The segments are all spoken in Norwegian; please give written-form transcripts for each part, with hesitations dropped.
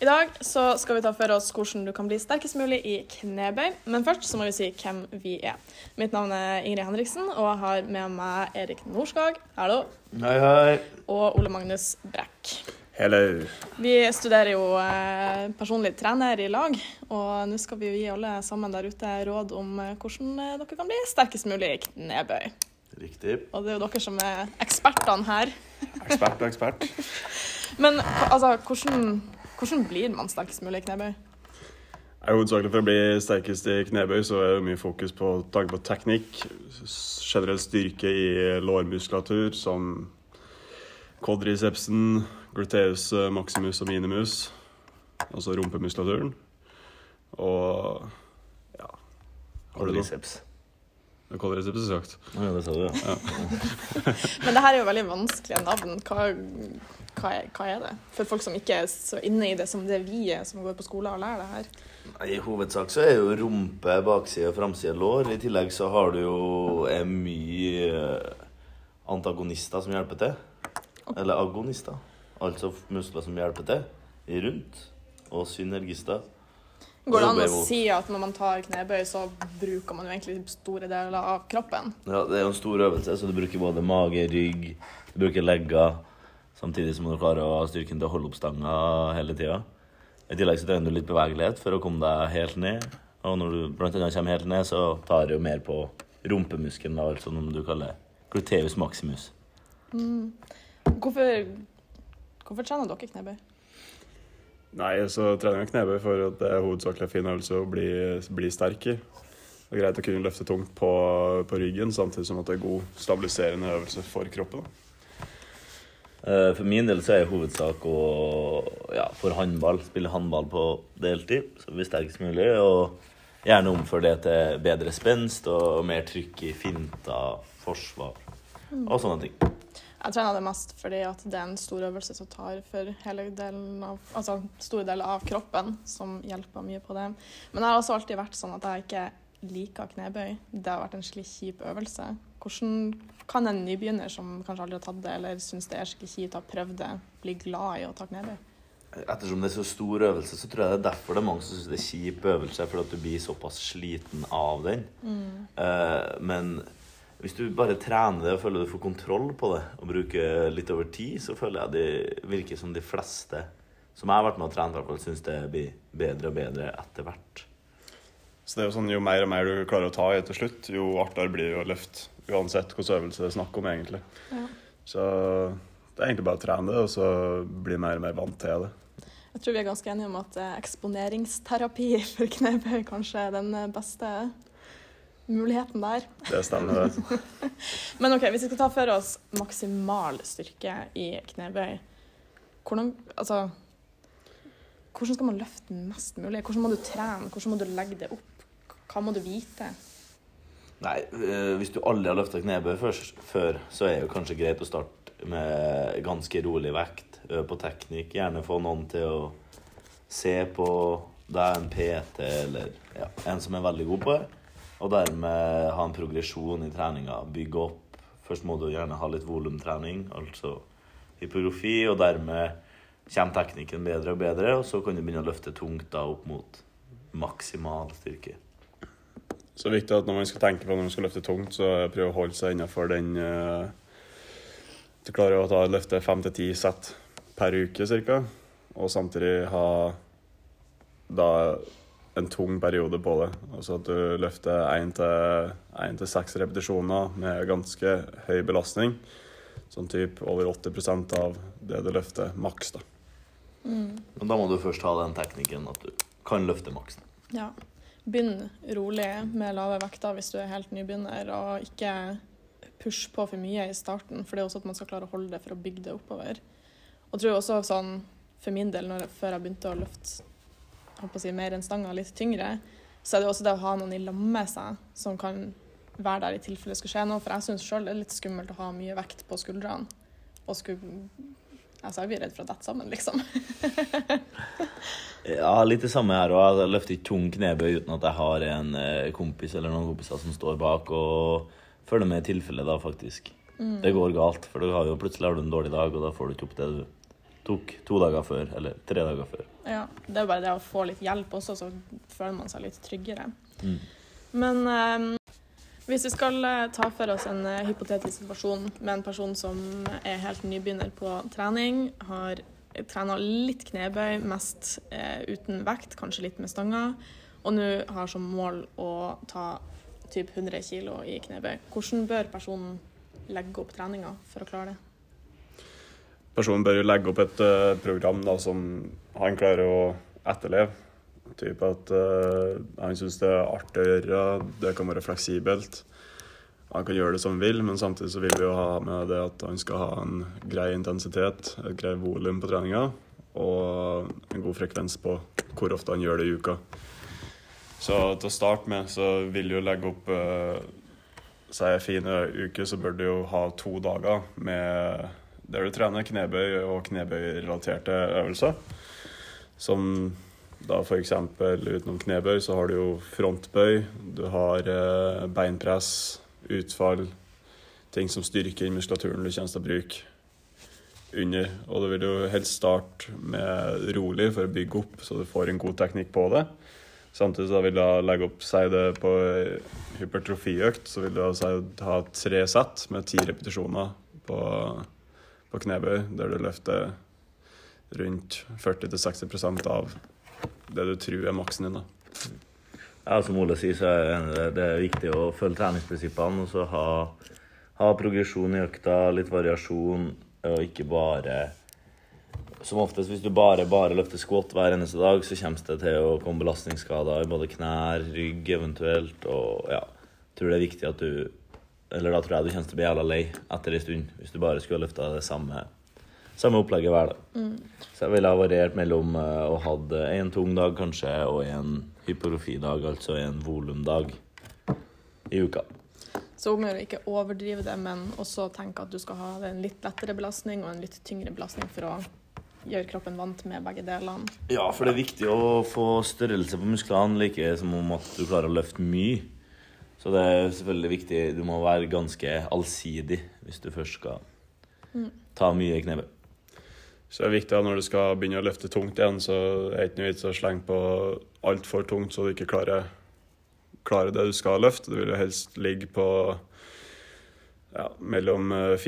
I dag så skal vi ta for oss hvordan du kan bli sterkest mulig i knebøy, men først så må vi si hvem vi er. Mitt navn er Ingrid Henriksen, og jeg har med meg Erik Norskag, hallo, Hei, hei. og Ole Magnus Brekk. Hello. Vi studerer jo personlig trener i lag, og nå skal vi gi alle sammen der ute råd om hvordan dere kan bli sterkest mulig i knebøy. Riktig. Og det er jo dere som er ekspertene her. Ekspert og ekspert. Men altså, hvordan blir man sterkest mulig i knebøy? Hovedsakelig for å bli sterkest i knebøy, så er det mye fokus på tanke på teknikk, generell styrke i lårmuskulatur, som quadricepsen, gluteus maximus og minimus, altså rumpemuskulaturen. Og ja, har du noe? Quadriceps er sagt. Ja, det sa du, ja. Men det her er jo veldig vanskelige navn. Hva er det? For folk som ikke er så inne i det som det vi er, som går på skole og lærer det her. I hovedsak så er jo rumpe, bakside og framside lår. I tillegg så har du jo mye antagonister som hjelper til. Eller agonister. Altså muskler som hjelper til i rundt. Og synergister. Går det an å si at når man tar knebøy, så bruker man jo egentlig store deler av kroppen? Ja, det er jo en stor øvelse, så du bruker både mage, rygg, du bruker legger, samtidig som du klarer å ha styrken til å holde opp stanga hele tiden. I tillegg så trener du litt bevegelighet for å komme deg helt ned, og når du blant annet kommer helt ned, så tar du jo mer på rumpemuskelen, altså som du kaller gluteus maximus. Hvorfor trener dere knebøy? Nei, så trener jeg knebøy for at det er hovedsakelig fin øvelse å bli sterk i. Det er greit å kunne løfte tungt på ryggen, samtidig som at det er god stabiliserende øvelse for kroppen. For min del så er hovedsak å for håndball, spille håndball på deltid, så det blir sterkest mulig, og gjerne omføre det til bedre spenst og mer trykk i finter, forsvar og sånne ting. Jeg trener det mest fordi at det er en stor øvelse som tar for store deler av kroppen, som hjelper mye på det. Men jeg har også alltid vært sånn at jeg ikke liker knebøy. Det har vært en skikkelig kjip øvelse. Hvordan kan en nybegynner som kanskje aldri har tatt det, eller synes det er skikkelig kjipt å ha prøvd det, bli glad i å ta knebøy? Ettersom det er så stor øvelse, så tror jeg det er derfor det er mange som synes det er kjip øvelse, for at du blir såpass sliten av den. Men hvis du bare trener det og føler du får kontroll på det, og bruker litt over tid, så føler jeg det virker som de fleste som jeg har vært med å trene, i hvert fall synes det blir bedre og bedre etter hvert. Så det er jo sånn, jo mer og mer du klarer å ta i til slutt, jo artigere blir det å løfte, uansett hvilken øvelse det er snakk om egentlig. Ja. Så det er egentlig bare å trene det, og så blir mer og mer vant til det. Jeg tror vi er ganske enige om at eksponeringsterapi for knebøy kanskje er den beste muligheten der. Det stemmer det. Men ok, hvis vi skal ta for oss maksimal styrke i knebøy, hvordan skal man løfte mest mulig? Hvordan må du trene? Hvordan må du legge det opp? Hva må du vite? Nei, hvis du aldri har løftet knebøy før, så er det jo kanskje greit å starte med ganske rolig vekt, øve på teknikk, gjerne få noen til å se på deg, en PT eller en som er veldig god på det, og dermed ha en progresjon i treningen, bygge opp. Først må du gjerne ha litt volumtrening, altså hypotrofi, og dermed kommer teknikken bedre og bedre, og så kan du begynne å løfte tungt da opp mot maksimal styrke. Så det er viktig at når man skal tenke på når man skal løfte tungt, så prøve å holde seg innenfor den du klarer å løfte 5-10 sett per uke cirka, og samtidig ha da en tung periode på det. Altså at du løfter 1-6 repetisjoner med ganske høy belastning, sånn typ over 80% av det du løfter maks da. Og da må du først ha den teknikken at du kan løfte maks. Ja. Begynn rolig med lave vekter hvis du er helt nybegynner, og ikke push på for mye i starten, for det er også at man skal klare å holde det for å bygge det oppover. Og jeg tror også sånn, for min del, før jeg begynte å løfte mer enn stanga, litt tyngre, så er det også det å ha noen i lag med seg som kan være der i tilfelle det skulle skje noe, for jeg synes selv det er litt skummelt å ha mye vekt på skuldrene, og jeg blir redd for å dette sammen, liksom. Ja, litt det samme her, og jeg løfter ikke tung knebøy uten at jeg har en kompis eller noen kompiser som står bak og følger med i tilfelle da, faktisk. Det går galt, for plutselig har du en dårlig dag, og da får du ikke opp det du tok 2 dager før, eller 3 dager før. Ja, det er jo bare det å få litt hjelp også, så føler man seg litt tryggere. Mm. Men hvis vi skal ta for oss en hypotetisk situasjon med en person som er helt nybegynner på trening, har trenet litt knebøy, mest uten vekt, kanskje litt med stanger, og nå har som mål å ta typ 100 kilo i knebøy. Hvordan bør personen legge opp treninga for å klare det? Personen bør jo legge opp et program da, som han klarer å etterleve. Typ at han synes det er artig å gjøre, det kan være fleksibelt. Han kan gjøre det som han vil, men samtidig så vil vi jo ha med det at han skal ha en grei intensitet, et grei volum på treninga, og en god frekvens på hvor ofte han gjør det i uka. Så til å starte med så vil du jo legge opp seg en fin uke, så bør du jo ha 2 dager med der du trener knebøy og knebøy-relaterte øvelser. Som da for eksempel utenom knebøy så har du jo frontbøy, du har beinpress, utfall, ting som styrker muskulaturen du kommer til å bruke under. Og du vil jo helst starte med rolig for å bygge opp, så du får en god teknikk på det. Samtidig så vil jeg legge opp, si det på hypertrofiøkt, så vil jeg ha 3 sett med 10 repetisjoner på knebøy, der du løfter rundt 40-60% av det du tror er maksen din. Ja, som Ole sier, så det viktig å følge treningsprinsippene, og så ha progresjon i økta, litt variasjon, og ikke bare, som oftest hvis du bare løfter squat hver eneste dag, så kommer det til å komme belastningsskader i både knær, rygg eventuelt, og ja, tror det er viktig at da tror jeg du kommer til å bli jævla lei etter en stund, hvis du bare skulle løfte det samme opplegget hver dag. Så jeg ville ha variert mellom å ha en tung dag kanskje, og en hypertrofidag, altså en volumdag i uka. Så om å ikke overdrive det, men også tenke at du skal ha en litt lettere belastning og en litt tyngre belastning for å gjøre kroppen vant med begge delene. Ja, for det er viktig å få størrelse på musklene, like som om at du klarer å løfte mye. Så det er selvfølgelig viktig, du må være ganske allsidig hvis du først skal ta mye knebøy. Så det er viktig at når du skal begynne å løfte tungt igjen, så er det ikke noe vits å slenge på alt for tungt, så du ikke klarer det du skal løfte. Du vil jo helst ligge på mellom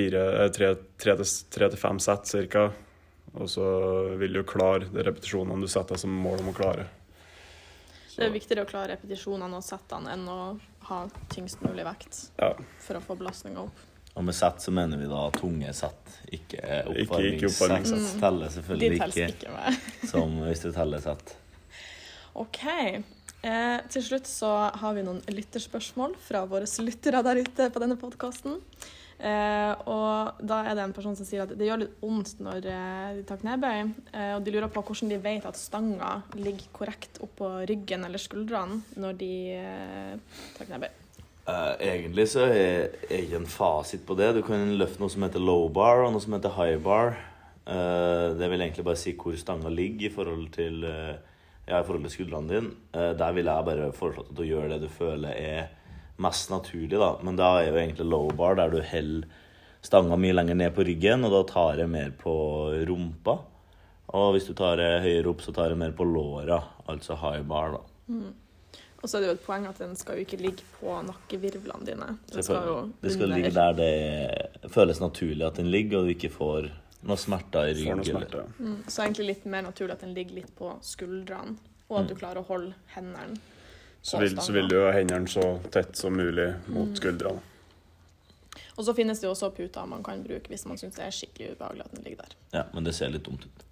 3-5 sett cirka, og så vil du klare de repetisjonene du setter som mål om å klare. Så. Det er viktigere å klare repetisjonene og settene enn å ha tyngst mulig vekt for å få belastningen opp. Og med sett så mener vi da tunge sett, ikke oppvarmingssett. Teller selvfølgelig ikke som hvis du teller sett. Ok, til slutt så har vi noen lytterspørsmål fra våre lyttere der ute på denne podcasten. Og da er det en person som sier at det gjør litt vondt når de tar knebøy, og de lurer på hvordan de vet at stanga ligger korrekt opp på ryggen eller skuldrene når de tar knebøy. Egentlig så er ikke en fasit på det. Du kan løfte noe som heter low bar og noe som heter high bar. Det vil egentlig bare si hvor stanga ligger i forhold til skuldrene dine. Der vil jeg bare foreslå at du gjør det du føler er mest naturlig da. Men da er jo egentlig low bar der du holder stanga mye lenger ned på ryggen, og da tar jeg mer på rumpa. Og hvis du tar det høyere opp, så tar jeg mer på låra, altså high bar da. Og så er det jo et poeng at den skal jo ikke ligge på nakkevirvlene dine. Det skal ligge der det føles naturlig at den ligger, og du ikke får noe smerter i ryggen. Så egentlig litt mer naturlig at den ligger litt på skuldrene, og at du klarer å holde hendene så vil du ha hendene så tett som mulig mot skuldrene. Og så finnes det jo også puter man kan bruke hvis man synes det er skikkelig ubehagelig at den ligger der. Ja, men det ser litt dumt ut.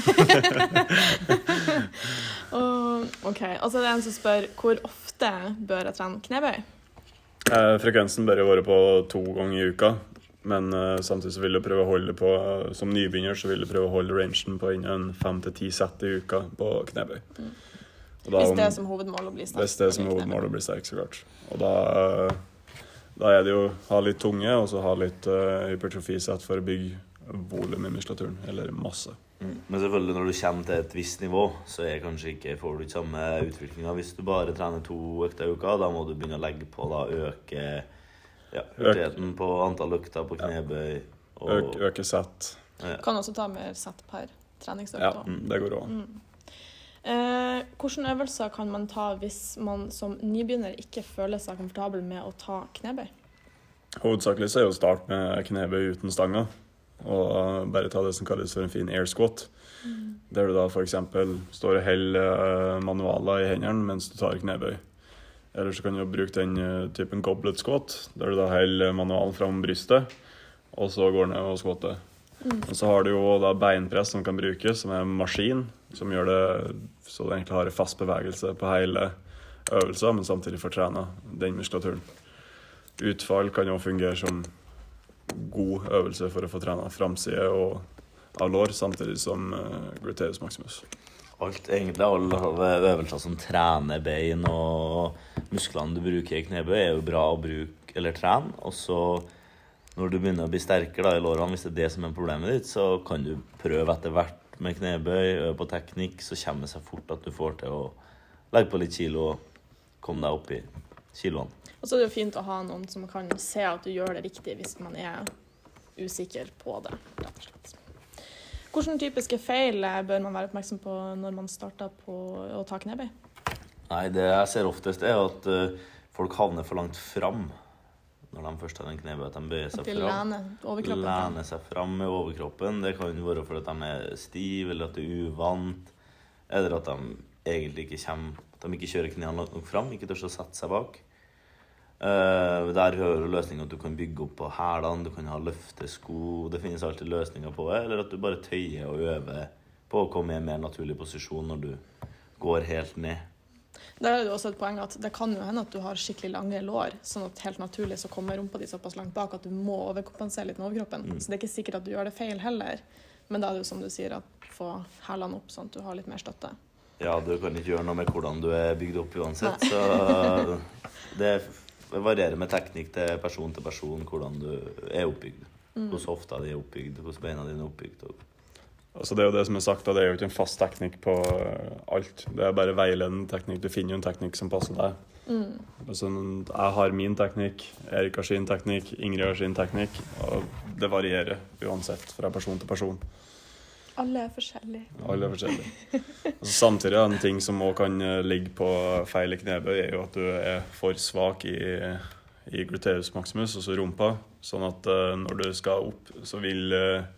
Ok, altså det er en som spør hvor ofte bør jeg trene knebøy? Frekvensen bør jo være på 2 ganger i uka, men samtidig så vil du prøve å holde på, som nybegynner så vil du prøve å holde rangen på innen 5-10 sett i uka på knebøy. Hvis det er som hovedmål å bli sterk. Hvis det er som hovedmål å bli sterk, så klart. Og da er det jo ha litt tunge, og så ha litt hypertrofisett for å bygge volum i muskulaturen, eller masse. Men selvfølgelig når du kommer til et visst nivå, så får du ikke samme utviklingen. Hvis du bare trener 2 økter i uka, da må du begynne å legge på, da øke hurtigheten på antall økter på knebøy. Øke sett. Kan også ta mer sett per treningsøkt. Ja, det går også. Hvilke øvelser kan man ta hvis man som nybegynner ikke føler seg komfortabel med å ta knebøy? Hovedsakelig så er jo start med knebøy uten stanga, og bare ta det som kalles for en fin air squat. Der du da for eksempel står og holder manualer i hendene mens du tar knebøy. Eller så kan du bruke den typen goblet squat, der du da holder manualen fram brystet, og så går ned og squatter. Og så har du jo da beinpress som kan brukes, som er en maskin, som gjør det så du egentlig har en fast bevegelse på hele øvelsen, men samtidig får trene den muskulaturen. Utfall kan jo fungere som god øvelse for å få trene framside og av lår, samtidig som gluteus maximus. Egentlig alle øvelser som trener bein og musklene du bruker i knebøy er jo bra å bruke eller trene, og så når du begynner å bli sterkere da, i lårene, hvis det er det som er problemet ditt, så kan du prøve etter hvert med knebøy, øve på teknikk, så kommer det seg fort at du får til å legge på litt kilo og komme deg opp i kiloene. Og så er det jo fint å ha noen som kan se at du gjør det riktig hvis man er usikker på det, rett og slett. Hvilke typiske feil bør man være oppmerksom på når man starter på å ta knebøy? Nei, det jeg ser oftest er at folk havner for langt fram når de først har en knebøy, at de bøyer seg fram. Lener seg fram med overkroppen. Det kan jo være fordi at de er stiv, eller at de er uvant, eller at de egentlig ikke kommer, at de ikke kjører knærne nok fram, ikke tør å sette seg bak. Der hører løsningen at du kan bygge opp på hælene, du kan ha løftesko, det finnes alltid løsninger på det, eller at du bare tøyer og øver på å komme i en mer naturlig posisjon når du går helt ned. Der er det også et poeng at det kan jo hende at du har skikkelig lange lår, sånn at helt naturlig så kommer rumpa di såpass langt bak at du må overkompensere litt med overkroppen. Så det er ikke sikkert at du gjør det feil heller, men da er det jo som du sier at få hælene opp sånn at du har litt mer støtte. Ja, du kan ikke gjøre noe med hvordan du er bygd opp uansett, så det varierer med teknikk til person, hvordan du er oppbygd. Hvordan hofta di er oppbygd, hvordan beina dine er oppbygd. Altså det er jo det som er sagt, det er jo ikke en fast teknikk på alt. Det er bare veiledende teknikk. Du finner jo en teknikk som passer deg. Altså, jeg har min teknikk, Erik har sin teknikk, Ingrid har sin teknikk, og det varierer uansett fra person til person. Alle er forskjellige. Alle er forskjellige. Altså, samtidig en ting som også kan ligge på feil i knebøy er jo at du er for svak i gluteus maximus, altså rumpa, sånn at når du skal opp, så vil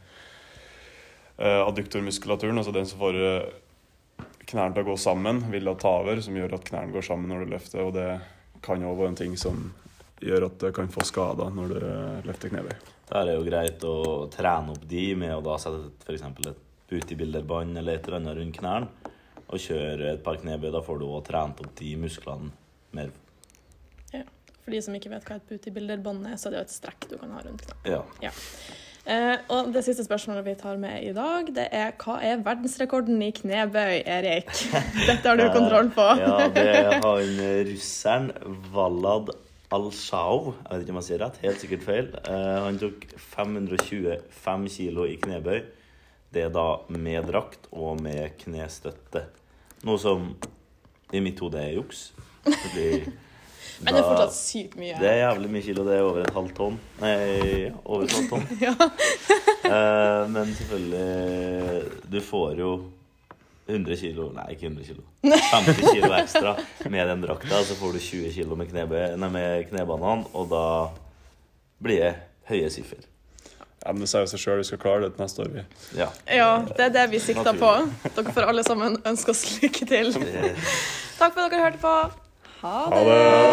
adduktormuskulaturen, altså den som får knærne til å gå sammen, vil da ta over, som gjør at knærne går sammen når du løfter, og det kan jo være en ting som gjør at du kan få skader når du løfter knebøy. Det er jo greit å trene opp de med å da sette for eksempel et bootybuilderbånd eller et eller annet rundt knærne, og kjøre et par knebøy, da får du også trent opp de musklene mer. Ja, for de som ikke vet hva et bootybuilderbånd er, så er det jo et strekk du kan ha rundt knærne. Ja. Ja. Og det siste spørsmålet vi tar med i dag, det er hva er verdensrekorden i knebøy, Erik? Dette har du kontroll på. Ja, det har russeren Valad Alshov, jeg vet ikke om jeg sier rett, helt sikkert feil. Han tok 525 kilo i knebøy, det er da med drakt og med knestøtte. Noe som i mitt hode er juks. Men det er fortsatt sykt mye. Det er jævlig mye kilo, det er over et halvt tonn. Nei, over et halvt tonn. Ja. Men selvfølgelig, du får jo 100 kilo, nei ikke 100 kilo, 50 kilo ekstra med den drakta, så får du 20 kilo med knebanan, og da blir det høye siffer. Ja, men det sier jo seg selv, vi skal klare det til neste år. Ja, det er det vi sikter på. Dere får alle sammen ønske oss lykke til. Takk for at dere hørte på. Ha det!